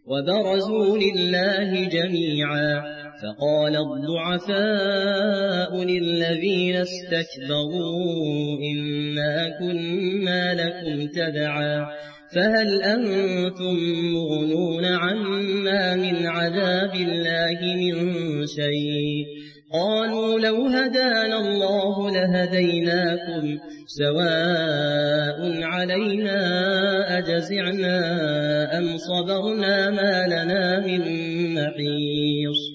وبرزوا لله جميعا فقال الضعفاء للذين استكبروا إنا كنا لكم تبعا فهل أنتم مغنون عنا من عذاب الله من شيء قالوا لو هدانا الله لهديناكم سواء علينا أجزعنا أم صبرنا ما لنا من محيص